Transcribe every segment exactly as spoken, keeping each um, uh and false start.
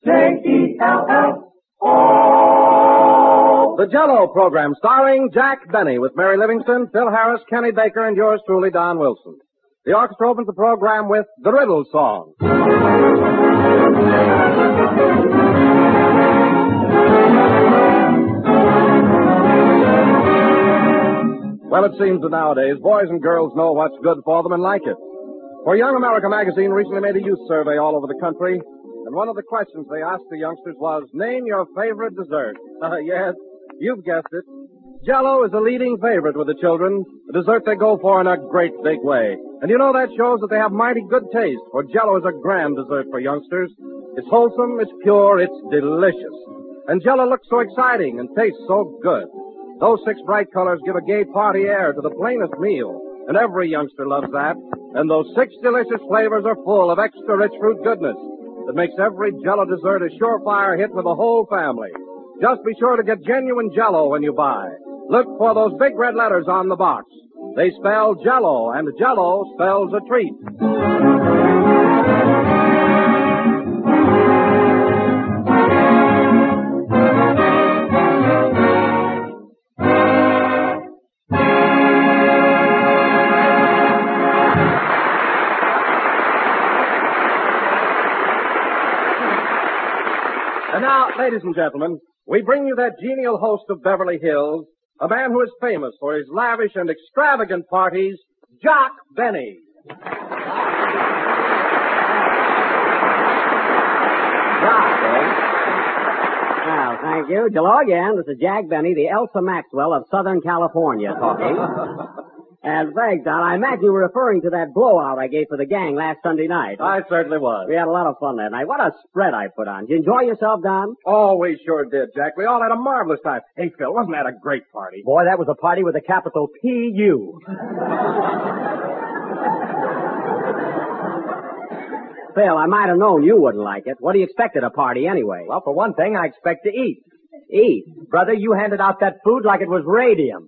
J E L L O. The Jell-O program starring Jack Benny with Mary Livingston, Phil Harris, Kenny Baker, and yours truly, Don Wilson. The orchestra opens the program with The Riddle Song. Well, it seems that nowadays boys and girls know what's good for them and like it. For Young America magazine recently made a youth survey all over the country, and one of the questions they asked the youngsters was, name your favorite dessert. Uh, yes, you've guessed it. Jell-O is a leading favorite with the children, a dessert they go for in a great big way. And you know, that shows that they have mighty good taste, for Jell-O is a grand dessert for youngsters. It's wholesome, it's pure, it's delicious. And Jell-O looks so exciting and tastes so good. Those six bright colors give a gay party air to the plainest meal, and every youngster loves that. And those six delicious flavors are full of extra rich fruit goodness that makes every Jell-O dessert a surefire hit with the whole family. Just be sure to get genuine Jell-O when you buy. Look for those big red letters on the box. They spell Jell-O, and Jell-O spells a treat. And now, ladies and gentlemen, we bring you that genial host of Beverly Hills, a man who is famous for his lavish and extravagant parties, Jack Benny. Jack, eh? Well, thank you. Hello again. This is Jack Benny, the Elsa Maxwell of Southern California, talking. And thanks, Don. I imagine you were referring to that blowout I gave for the gang last Sunday night. I certainly was. We had a lot of fun that night. What a spread I put on. Did you enjoy yourself, Don? Oh, we sure did, Jack. We all had a marvelous time. Hey, Phil, wasn't that a great party? Boy, that was a party with a capital P U. Phil, I might have known you wouldn't like it. What do you expect at a party anyway? Well, for one thing, I expect to eat. Eat? Brother, you handed out that food like it was radium.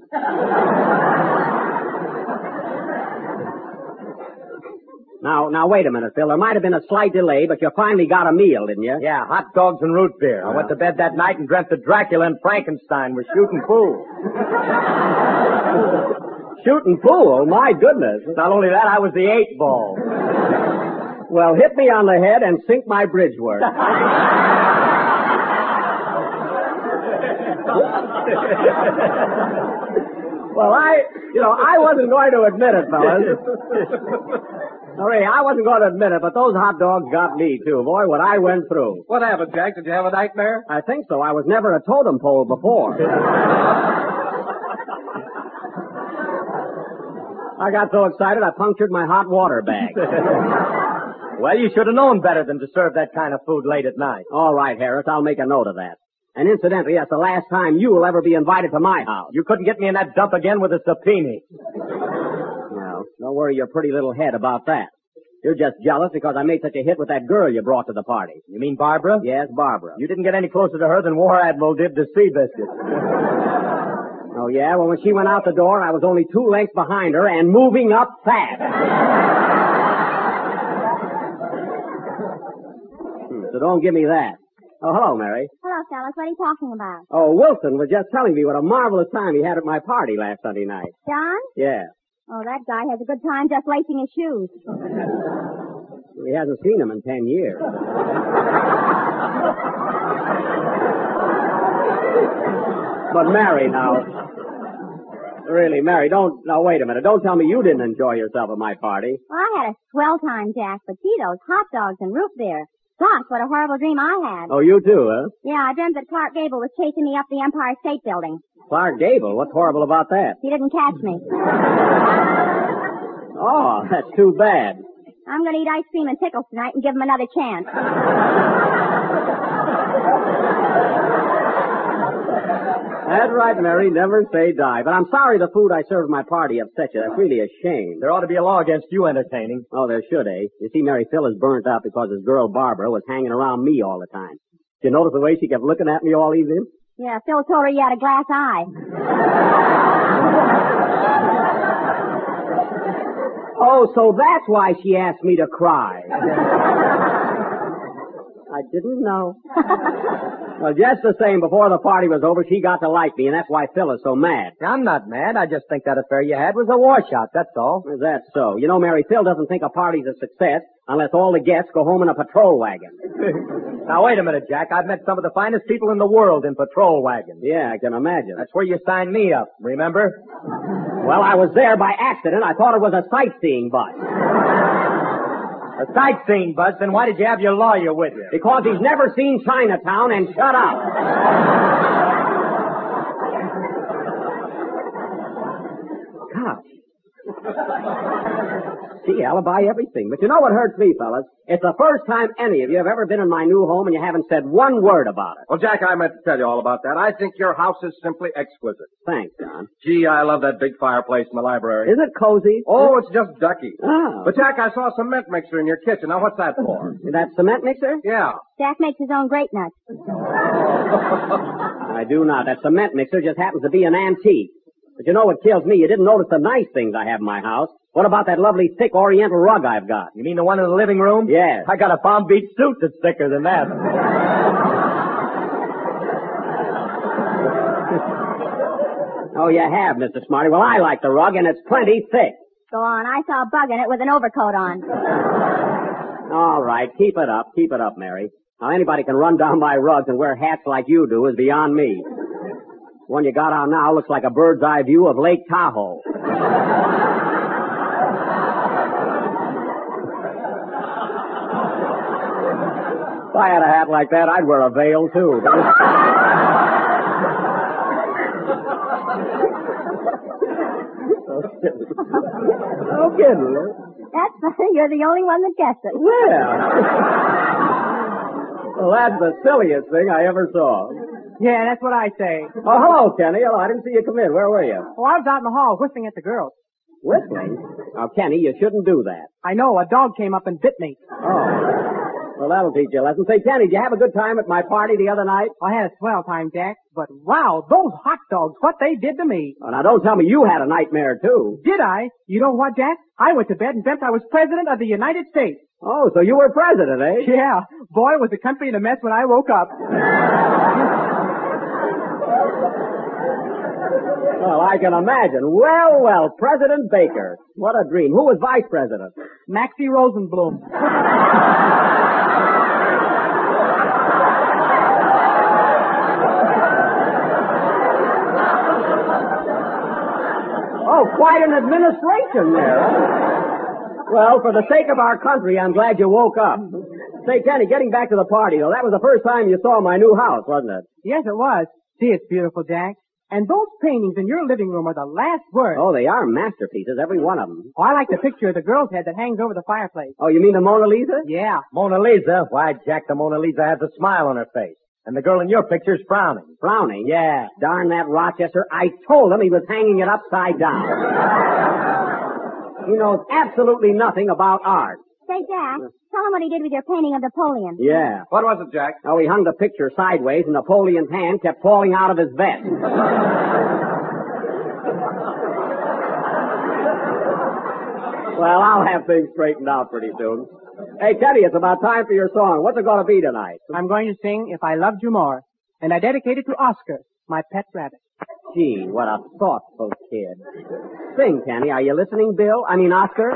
Now, now, wait a minute, Phil. There might have been a slight delay, but you finally got a meal, didn't you? Yeah, hot dogs and root beer. I went to bed that night and dreamt that Dracula and Frankenstein were shooting pool. Shooting pool? My goodness. Not only that, I was the eight ball. Well, hit me on the head and sink my bridge work. Well, I, you know, I wasn't going to admit it, fellas. No, really, I wasn't going to admit it, but those hot dogs got me, too. Boy, what I went through. What happened, Jack? Did you have a nightmare? I think so. I was never a totem pole before. I got so excited I punctured my hot water bag. Well, you should have known better than to serve that kind of food late at night. All right, Harris, I'll make a note of that. And incidentally, that's the last time you will ever be invited to my house. You couldn't get me in that dump again with a subpoena. Well, don't worry your pretty little head about that. You're just jealous because I made such a hit with that girl you brought to the party. You mean Barbara? Yes, Barbara. You didn't get any closer to her than War Admiral did to Seabiscuit. Oh, yeah? Well, when she went out the door, I was only two lengths behind her and moving up fast. hmm, so don't give me that. Oh, hello, Mary. Hello, fellas. What are you talking about? Oh, Wilson was just telling me what a marvelous time he had at my party last Sunday night. John? Yeah. Oh, that guy has a good time just lacing his shoes. He hasn't seen him in ten years. But Mary, now. Really, Mary, don't... Now, wait a minute. Don't tell me you didn't enjoy yourself at my party. Well, I had a swell time, Jack. Potatoes, hot dogs, and root beer. Gosh, what a horrible dream I had. Oh, you too, huh? Yeah, I dreamt that Clark Gable was chasing me up the Empire State Building. Clark Gable? What's horrible about that? He didn't catch me. Oh, that's too bad. I'm going to eat ice cream and pickles tonight and give him another chance. That's right, Mary. Never say die. But I'm sorry the food I served at my party upset you. That's really a shame. There ought to be a law against you entertaining. Oh, there should, eh? You see, Mary, Phil is burnt up because his girl Barbara was hanging around me all the time. Did you notice the way she kept looking at me all evening? Yeah, Phil told her you had a glass eye. Oh, so that's why she asked me to cry. I didn't know. Well, just the same, before the party was over, she got to like me, and that's why Phil is so mad. I'm not mad. I just think that affair you had was a washout, that's all. Is that so? You know, Mary, Phil doesn't think a party's a success unless all the guests go home in a patrol wagon. Now, wait a minute, Jack. I've met some of the finest people in the world in patrol wagons. Yeah, I can imagine. That's where you signed me up, remember? Well, I was there by accident. I thought it was a sightseeing bus. A sightseeing bus? Then why did you have your lawyer with you? Because he's never seen Chinatown, and shut up. Gosh. Gee, alibi everything. But you know what hurts me, fellas? It's the first time any of you have ever been in my new home and you haven't said one word about it. Well, Jack, I meant to tell you all about that. I think your house is simply exquisite. Thanks, John. Gee, I love that big fireplace in the library. Is it cozy? Oh, it's just ducky. Oh. But, Jack, I saw a cement mixer in your kitchen. Now, what's that for? That cement mixer? Yeah. Jack makes his own grape nuts. I do not. That cement mixer just happens to be an antique. But you know what kills me? You didn't notice the nice things I have in my house. What about that lovely thick oriental rug I've got? You mean the one in the living room? Yes. I got a Palm Beach suit that's thicker than that. Oh, you have, Mister Smarty. Well, I like the rug, and it's plenty thick. Go on. I saw a bug in it with an overcoat on. All right. Keep it up. Keep it up, Mary. Now, anybody can run down my rugs and wear hats like you do is beyond me. The one you got on now looks like a bird's eye view of Lake Tahoe. If I had a hat like that, I'd wear a veil, too. No kidding. That's funny. You're the only one that guessed it. Well. Well, that's the silliest thing I ever saw. Yeah, that's what I say. Oh, hello, Kenny. Hello. I didn't see you come in. Where were you? Oh, I was out in the hall whistling at the girls. Whistling? Now, Kenny, you shouldn't do that. I know, a dog came up and bit me. Oh. Well, that'll teach you a lesson. Say, Kenny, did you have a good time at my party the other night? I had a swell time, Jack, but wow, those hot dogs, what they did to me. Oh, now, don't tell me you had a nightmare, too. Did I? You know what, Jack? I went to bed and dreamt I was president of the United States. Oh, so you were president, eh? Yeah. Boy, was the country in a mess when I woke up. Well, I can imagine. Well, well, President Baker. What a dream. Who was vice president? Maxie Rosenblum. Oh, quite an administration there, huh? Well, for the sake of our country, I'm glad you woke up. Say, Kenny, getting back to the party, though, that was the first time you saw my new house, wasn't it? Yes, it was. See, it's beautiful, Jack. And those paintings in your living room are the last word. Oh, they are masterpieces, every one of them. Oh, I like the picture of the girl's head that hangs over the fireplace. Oh, you mean the Mona Lisa? Yeah. Mona Lisa? Why, Jack, the Mona Lisa has a smile on her face. And the girl in your picture's frowning. Frowning? Yeah. Darn that Rochester. I told him he was hanging it upside down. He knows absolutely nothing about art. Say, Jack, tell him what he did with your painting of Napoleon. Yeah. What was it, Jack? Oh, he hung the picture sideways and Napoleon's hand kept falling out of his vest. Well, I'll have things straightened out pretty soon. Hey, Teddy, it's about time for your song. What's it going to be tonight? I'm going to sing If I Loved You More. And I dedicate it to Oscar, my pet rabbit. Gee, what a thoughtful kid. Sing, Kenny. Are you listening, Bill? I mean, Oscar?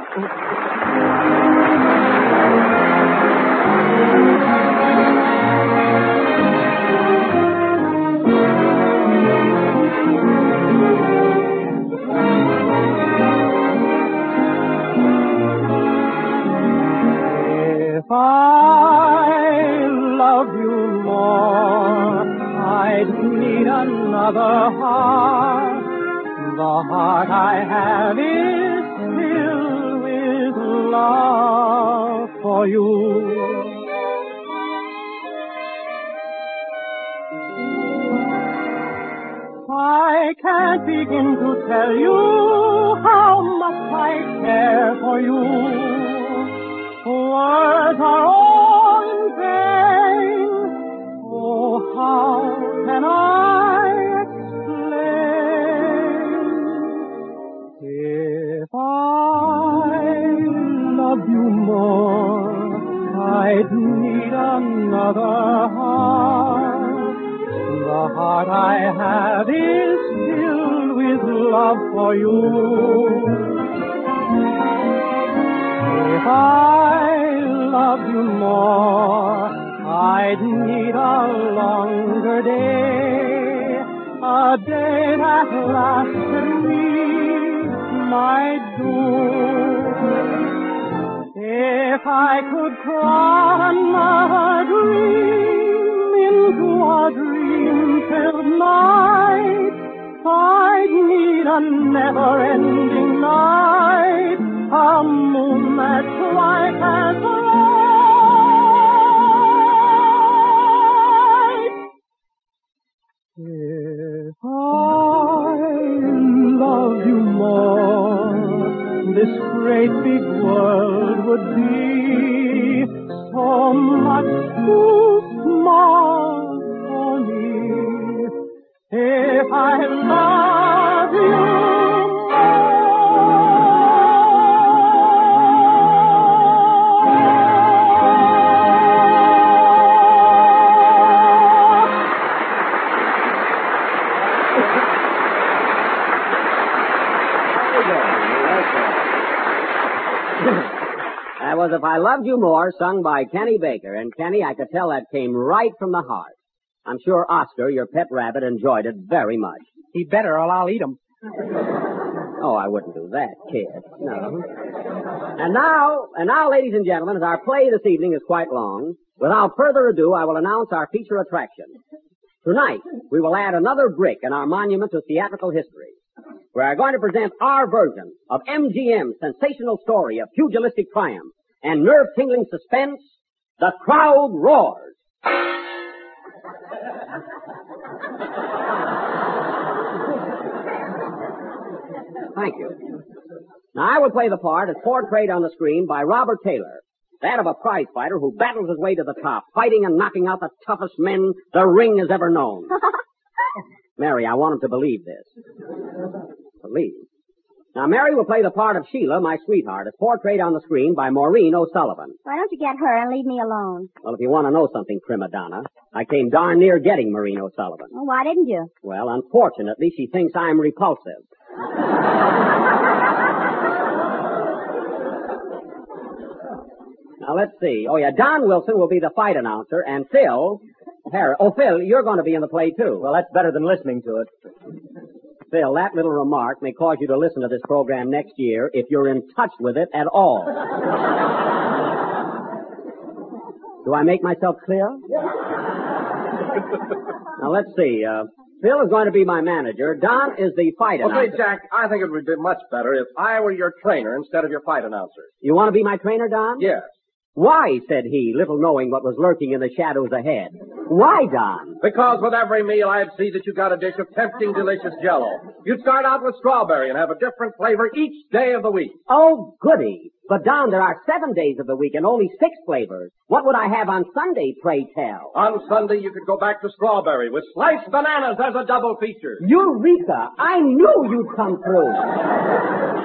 If I loved you more, I'd need another heart. The heart I have is filled with love for you. I can't begin to tell you how much I care for you. Words are all in vain. Oh, how can I explain? If I loved you more, I'd need another another heart. The heart I have is filled with love for you. If I loved you more, I'd need a longer day, a day that lasted weeks might do. If I could crawl another dream into a dream-filled night, I'd need a never-ending night, a moon that's bright as the light. If I loved you more, this great big world would be so much too small for me. If I love you That was If I Loved You More, sung by Kenny Baker. And Kenny, I could tell that came right from the heart. I'm sure Oscar, your pet rabbit, enjoyed it very much. He'd better or I'll eat him. Oh, I wouldn't do that, kid. No. And now, and now, ladies and gentlemen, as our play this evening is quite long, without further ado, I will announce our feature attraction. Tonight, we will add another brick in our monument to theatrical history. We are going to present our version of M G M's sensational story of pugilistic triumph and nerve-tingling suspense, The Crowd Roars. Thank you. Now, I will play the part as portrayed on the screen by Robert Taylor, that of a prize fighter who battles his way to the top, fighting and knocking out the toughest men the ring has ever known. Mary, I want him to believe this. Believe? Now, Mary will play the part of Sheila, my sweetheart, as portrayed on the screen by Maureen O'Sullivan. Why don't you get her and leave me alone? Well, if you want to know something, prima donna, I came darn near getting Maureen O'Sullivan. Well, why didn't you? Well, unfortunately, she thinks I'm repulsive. Now, let's see. Oh, yeah, Don Wilson will be the fight announcer, and Phil... Harry, oh, Phil, you're going to be in the play, too. Well, that's better than listening to it. Phil, that little remark may cause you to listen to this program next year if you're in touch with it at all. Do I make myself clear? Now, let's see. Uh, Phil is going to be my manager. Don is the fight announcer. Okay, Jack, I think it would be much better if I were your trainer instead of your fight announcer. You want to be my trainer, Don? Yes. Why, said he, little knowing what was lurking in the shadows ahead. Why, Don? Because with every meal I'd see that you got a dish of tempting, delicious Jell-O. You'd start out with strawberry and have a different flavor each day of the week. Oh, goody. But, Don, there are seven days of the week and only six flavors. What would I have on Sunday, pray tell? On Sunday, you could go back to strawberry with sliced bananas as a double feature. Eureka! I knew you'd come through.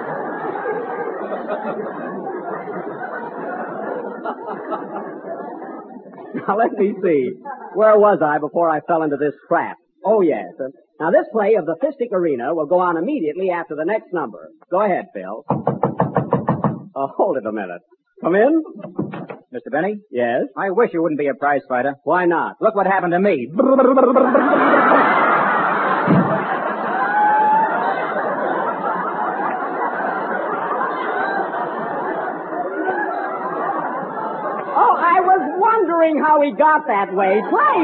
Now, let me see. Where was I before I fell into this trap? Oh, yes. Uh, now, this play of the Fistic Arena will go on immediately after the next number. Go ahead, Phil. Oh, hold it a minute. Come in. Mister Benny? Yes? I wish you wouldn't be a prize fighter. Why not? Look what happened to me. Wondering how he got that way. Play,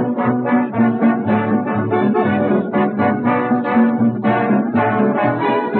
Phil.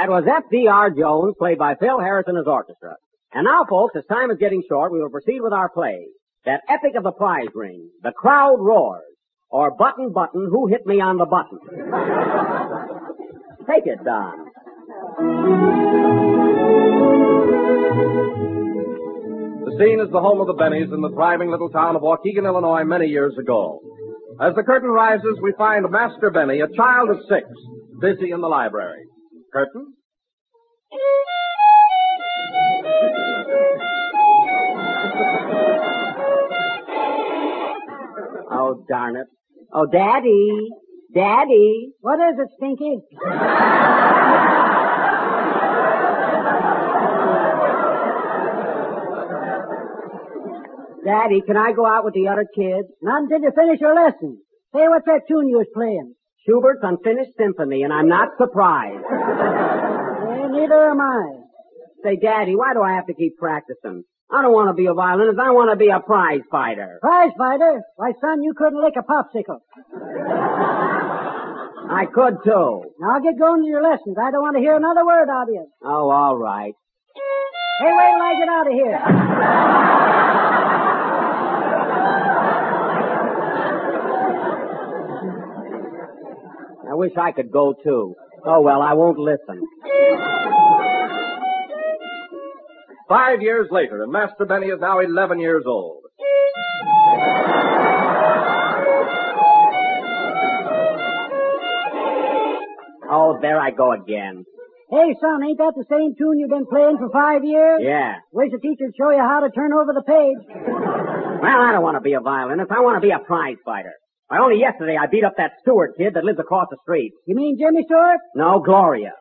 That was F D R Jones, played by Phil Harris and his orchestra. And now, folks, as time is getting short, we will proceed with our play. That epic of the prize ring, The Crowd Roars, or Button Button, Who Hit Me on the Button? Take it, Don. The scene is the home of the Bennies in the thriving little town of Waukegan, Illinois, many years ago. As the curtain rises, we find Master Benny, a child of six, busy in the library. Curtain. Oh, darn it. Oh, Daddy. Daddy. What is it, Stinky? Daddy, can I go out with the other kids? Not until you finish your lesson. Say, what's that tune you was playing? Schubert's Unfinished Symphony, and I'm not surprised. Eh, neither am I. Say, Daddy, why do I have to keep practicing? I don't want to be a violinist. I want to be a prize fighter. Prize fighter? Why, son, you couldn't lick a popsicle. I could, too. Now get going to your lessons. I don't want to hear another word out of you. Oh, all right. Hey, wait till I get out of here. I wish I could go, too. Oh, well, I won't listen. Five years later, and Master Benny is now eleven years old. Oh, there I go again. Hey, son, ain't that the same tune you've been playing for five years? Yeah. Wish the teacher'd show you how to turn over the page. Well, I don't want to be a violinist. I want to be a prize fighter. Why, only yesterday I beat up that Stewart kid that lives across the street. You mean Jimmy Stewart? No, Gloria.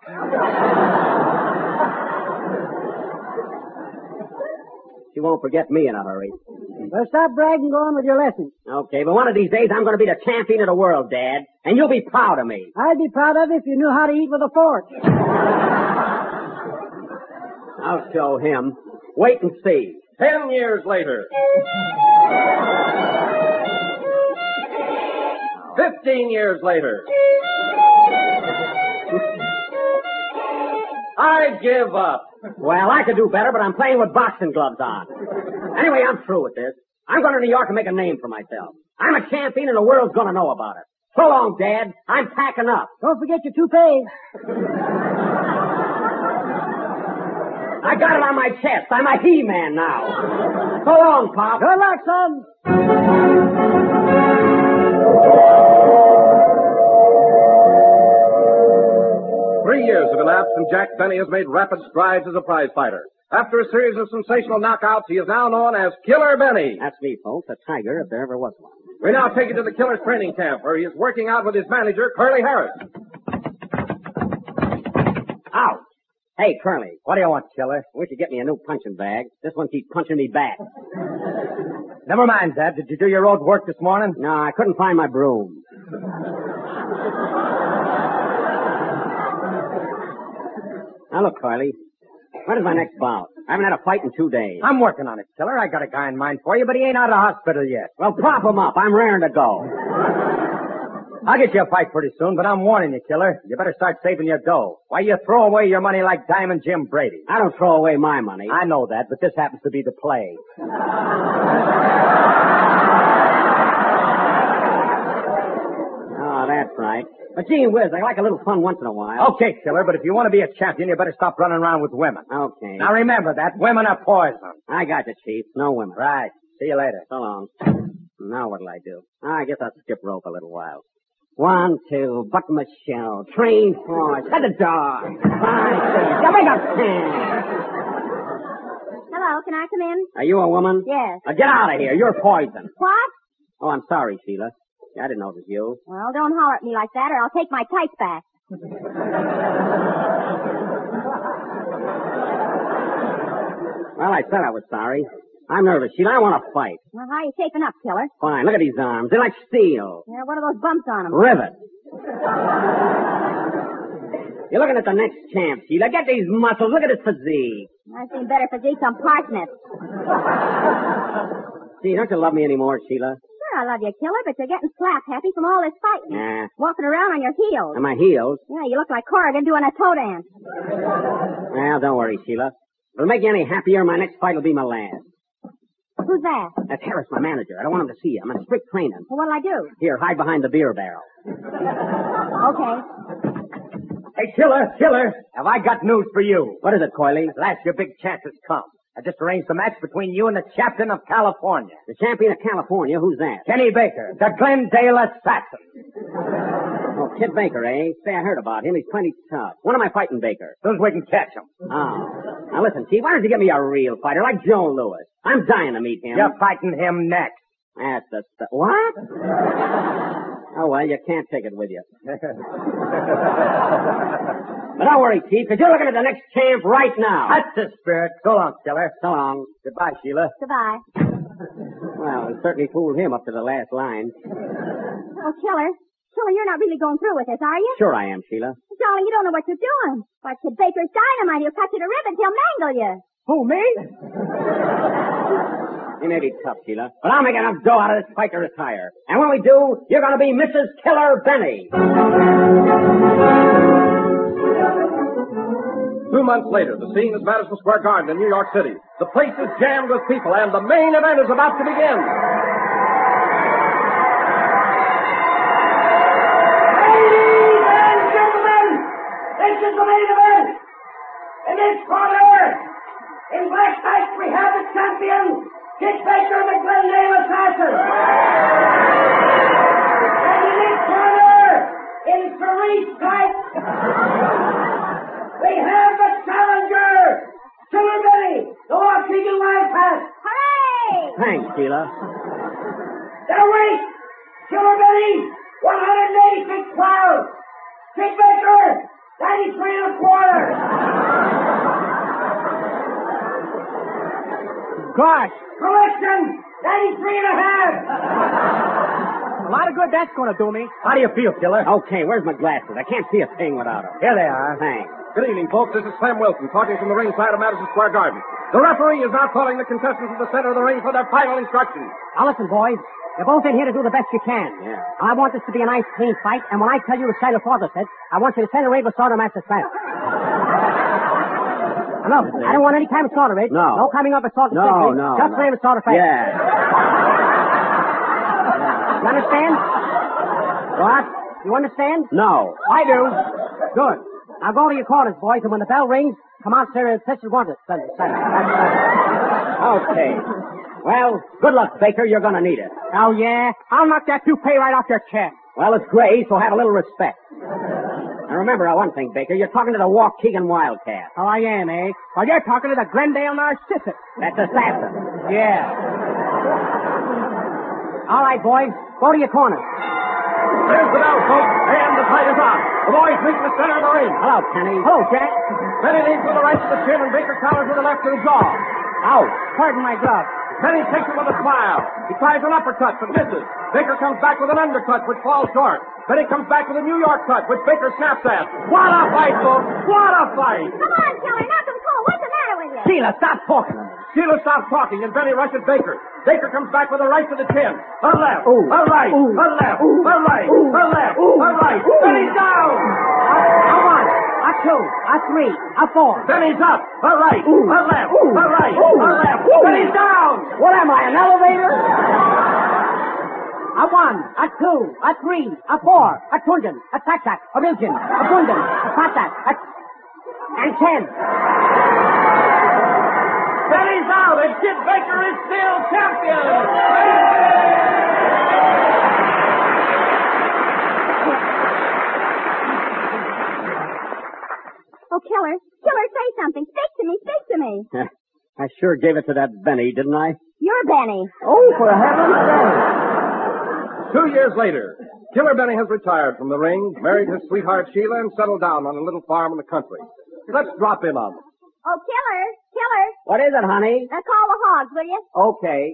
She won't forget me in a hurry. Well, stop bragging, go on with your lessons. Okay, but one of these days I'm going to be the champion of the world, Dad. And you'll be proud of me. I'd be proud of it if you knew how to eat with a fork. I'll show him. Wait and see. Ten years later. Fifteen years later. I give up. Well, I could do better, but I'm playing with boxing gloves on. Anyway, I'm through with this. I'm going to New York and make a name for myself. I'm a champion and the world's going to know about it. So long, Dad. I'm packing up. Don't forget your toupees. I got it on my chest. I'm a He-Man now. So long, Pop. Good luck, son. Three years have elapsed, and Jack Benny has made rapid strides as a prize fighter. After a series of sensational knockouts, he is now known as Killer Benny. That's me, folks. A tiger, if there ever was one. We now take you to the Killer's training camp, where he is working out with his manager, Curly Harris. Ouch. Hey, Curly. What do you want, Killer? I wish you'd get me a new punching bag. This one keeps punching me back. Never mind, Dad. Did you do your road work this morning? No, I couldn't find my broom. Now, look, Carly. When is my next bout? I haven't had a fight in two days. I'm working on it, Killer. I got a guy in mind for you, but he ain't out of the hospital yet. Well, prop him up. I'm raring to go. I'll get you a fight pretty soon, but I'm warning you, Killer. You better start saving your dough. Why, you throw away your money like Diamond Jim Brady. I don't throw away my money. I know that, but this happens to be the play. Oh, that's right. But gee whiz, I like a little fun once in a while. Okay, Killer, but if you want to be a champion, you better stop running around with women. Okay. Now remember that. Women are poison. I got you, Chief. No women. Right. See you later. So long. Now what'll I do? I guess I'll skip rope a little while. One, two, buck Michelle, train force, head the dog. Five, six, coming up ten. Hello, can I come in? Are you a woman? Yes. Now get out of here. You're poison. What? Oh, I'm sorry, Sheila. I didn't know it was you. Well, don't holler at me like that or I'll take my tights back. Well, I said I was sorry. I'm nervous, Sheila. I want to fight. Well, how are you shaping up, Killer? Fine. Look at these arms. They're like steel. Yeah, what are those bumps on them? Rivet. You're looking at the next champ, Sheila. Get these muscles. Look at his physique. I've seen better physiques on parsnips. Gee, don't you love me anymore, Sheila? Sure, I love you, Killer, but you're getting slap happy from all this fighting. Nah. Walking around on your heels. On my heels? Yeah, you look like Corrigan doing a toe dance. Well, don't worry, Sheila. If it'll make you any happier, my next fight will be my last. Who's that? That's Harris, my manager. I don't want him to see you. I'm in strict training. Well, what'll I do? Here, hide behind the beer barrel. Okay. Hey, Killer, Killer, have I got news for you? What is it, Coily? At last your big chance has come. I just arranged the match between you and the champion of California. The champion of California? Who's that? Kenny Baker, the Glendale assassin. Oh, Kid Baker, eh? Say, I heard about him. He's plenty tough. When am I fighting Baker? As soon as we can catch him. Oh. Now listen, Chief, why don't you get me a real fighter like Joe Louis? I'm dying to meet him. You're fighting him next. That's the stuff. What? Oh, well, you can't take it with you. But don't worry, Chief, because you're looking at the next champ right now. That's the spirit. So long, Killer. So long. Goodbye, Sheila. Goodbye. Well, it certainly fooled him up to the last line. Oh, Killer. Killer, you're not really going through with this, are you? Sure I am, Sheila. Darling, you don't know what you're doing. Why, Kid Baker's dynamite. He'll cut you to ribbons. He'll mangle you. Who, me? He may be tough, Sheila, but I'll make enough dough out of this fight to retire. And when we do, you're going to be Missus Killer Benny. Two months later, the scene is Madison Square Garden in New York City. The place is jammed with people, and the main event is about to begin. Ladies and gentlemen, this is the main event. In this corner, in black tights, we have the champion, Kid Baker, the Glendale assassin. And in this corner, in cerise tights, we have the challenger, Killer Benny, the Waukegan Wildcat. Hooray! Thanks, Sheila. Now wait, Killer Benny, one hundred eighty-six pounds. Kid Baker, ninety-three and a quarter. Gosh, Correction, ninety-three and a half. a lot of good that's going to do me. How do you feel, Killer? Okay, where's my glasses? I can't see a thing without them. Here they are. Thanks. Good evening, folks. This is Slim Wilson talking from the ringside of Madison Square Garden. The referee is now calling the contestants to the center of the ring for their final instructions. Now listen, boys. You're both in here to do the best you can. Yeah. I want this to be a nice, clean fight, and when I tell you to say the father said, I want you to say the Raven Slaughter Master Style. No, I don't want any kind of slaughter, Red. No. No coming up with slaughter. No, strictly. no, Just no. Raven Slaughter Fast. Yeah. You understand? What? You understand? No. I do. Good. Now go to your quarters, boys, and when the bell rings, come out there and set your wanted. Okay. Well, good luck, Baker. You're going to need it. Oh, yeah? I'll knock that toupee right off your chest. Well, it's gray, so have a little respect. Now remember one thing, Baker. You're talking to the Waukegan Wildcat. Oh, I am, eh? Well, you're talking to the Glendale Narcissus. That's assassin. Yeah. All right, boys. Go to your corners. There's the bell, folks, and the fight is on. The boys meet in the center of the ring. Hello, Kenny. Hello, Jack. Benny leads with the right to the chin, and Baker counters with the left to the jaw. Out. Pardon my glove. Benny takes him with a smile. He tries an uppercut, but misses. Baker comes back with an undercut, which falls short. Benny comes back with a New York cut, which Baker snaps at. What a fight, folks! What a fight! Come on, Killer. Knock him cold. What's the matter with you? Sheila, stop talking to me. Sheila stops talking, and Benny rushes Baker. Baker comes back with a right to the chin. A left, Ooh. a right, Ooh. a left, Ooh. a right, Ooh. a left, Ooh. a right. Ooh. Benny's down! A one, a two, a three, a four. Benny's up! A right, Ooh. a left, Ooh. a right, Ooh. a left. Ooh. Benny's down! What am I, an elevator? A one, a two, a three, a four, a tunjan, a tak-tak, a miljan, a bundan, a patat, a... and ten. Benny's out, and Kid Baker is still champion! Oh, Killer. Killer, say something. Speak to me. Speak to me. I sure gave it to that Benny, didn't I? You're Benny. Oh, for heaven's sake. Two years later, Killer Benny has retired from the ring, married his sweetheart Sheila, and settled down on a little farm in the country. Let's drop in on them. Oh, Killer. Killer. What is it, honey? Now call the hogs, will you? Okay.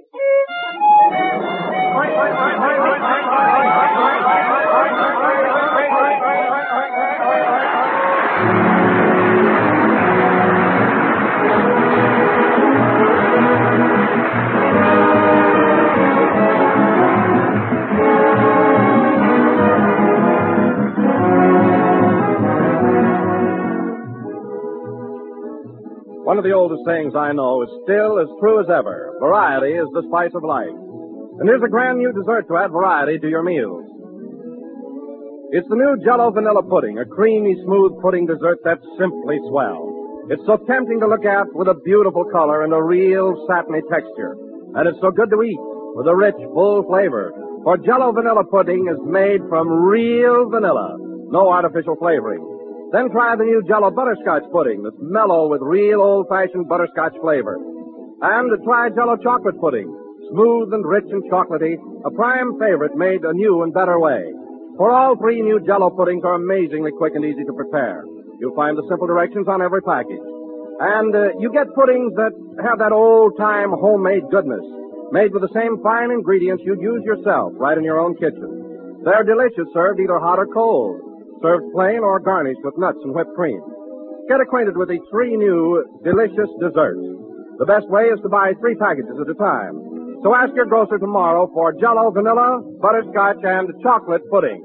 One of the oldest sayings I know is still as true as ever. Variety is the spice of life. And here's a grand new dessert to add variety to your meals. It's the new Jell-O Vanilla Pudding, a creamy, smooth pudding dessert that's simply swell. It's so tempting to look at with a beautiful color and a real satiny texture. And it's so good to eat with a rich, full flavor. For Jell-O Vanilla Pudding is made from real vanilla. No artificial flavoring. Then try the new Jell-O Butterscotch Pudding that's mellow with real old-fashioned butterscotch flavor. And try Jell-O Chocolate Pudding, smooth and rich and chocolatey, a prime favorite made a new and better way. For all three new Jell-O puddings are amazingly quick and easy to prepare. You'll find the simple directions on every package. And uh, you get puddings that have that old-time homemade goodness, made with the same fine ingredients you'd use yourself right in your own kitchen. They're delicious served either hot or cold, served plain or garnished with nuts and whipped cream. Get acquainted with these three new delicious desserts. The best way is to buy three packages at a time. So ask your grocer tomorrow for Jell-O Vanilla, Butterscotch, and Chocolate Pudding.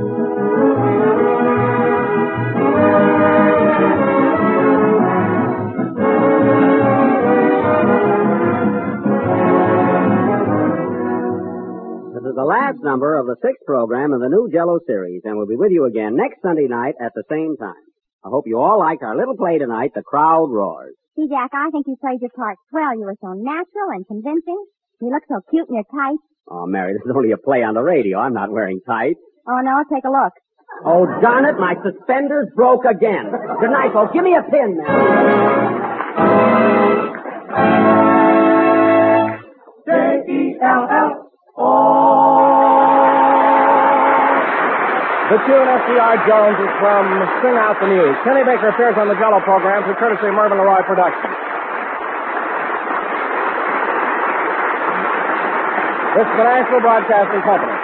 This is the last number of the sixth program in the new Jell-O series, and we'll be with you again next Sunday night at the same time. I hope you all liked our little play tonight, The Crowd Roars. See, Jack, I think you played your part swell. You were so natural and convincing. You look so cute in your tights. Oh, Mary, this is only a play on the radio. I'm not wearing tights. Oh, no, take a look. Oh, darn it, my suspenders broke again. Good night, folks. Give me a pin now. J E L L O The tune F D R Jones is from Sing Out the News. Kenny Baker appears on the Jell-O program through courtesy of Mervyn LeRoy Productions. This is the National Broadcasting Company.